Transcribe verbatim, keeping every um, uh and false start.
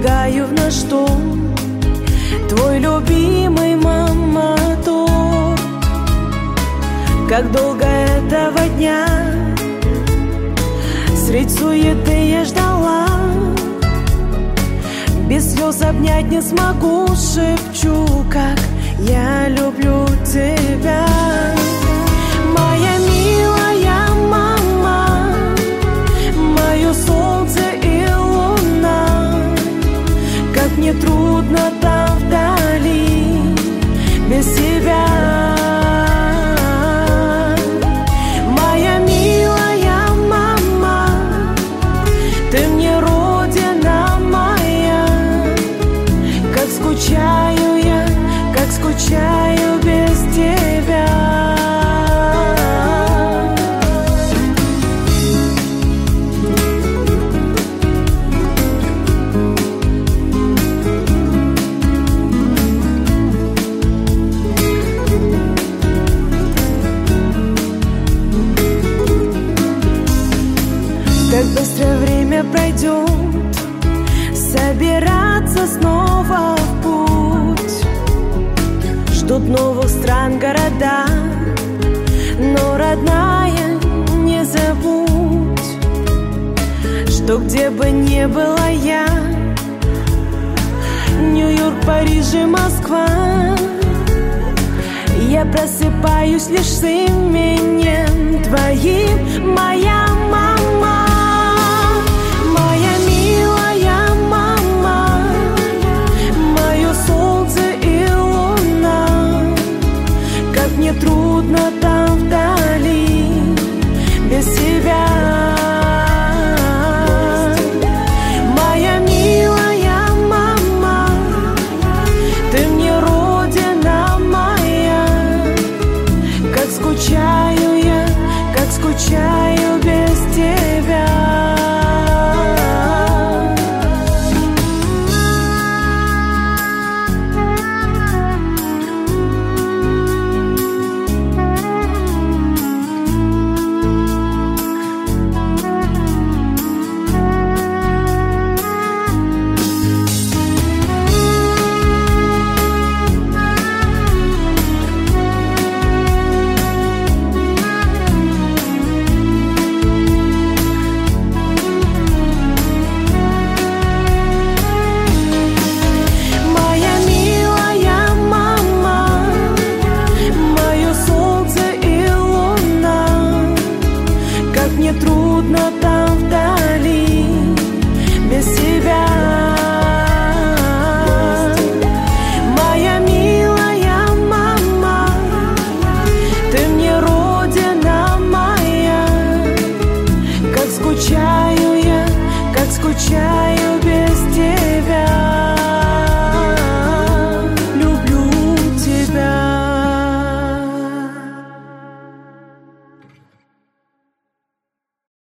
вбегаю в наш дом, твой любимый мама-торт. Как долго этого дня средь суеты я ждала, без слез обнять не смогу, шепчу, как я люблю тебя. Моя милая мама, мое солнце и луна, как мне трудно там вдали без тебя. Моя милая мама, ты мне родина моя, как скучаю я, как скучаю без тебя. Как быстро время пройдет, собираться снова в путь. Ждут новых стран города, но, родная, не забудь, что где бы ни была я, Нью-Йорк, Париж и Москва, я просыпаюсь лишь с именем твоим, моя